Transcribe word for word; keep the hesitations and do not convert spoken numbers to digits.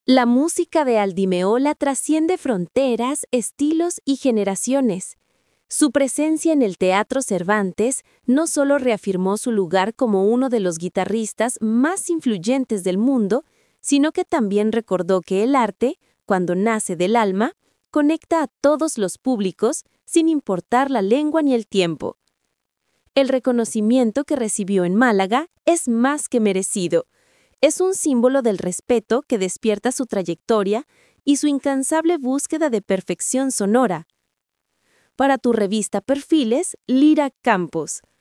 La música de Aldimeola trasciende fronteras, estilos y generaciones. Su presencia en el Teatro Cervantes no solo reafirmó su lugar como uno de los guitarristas más influyentes del mundo, sino que también recordó que el arte, cuando nace del alma, conecta a todos los públicos sin importar la lengua ni el tiempo. El reconocimiento que recibió en Málaga es más que merecido. Es un símbolo del respeto que despierta su trayectoria y su incansable búsqueda de perfección sonora. Para tu revista Perfiles, Lira Campos.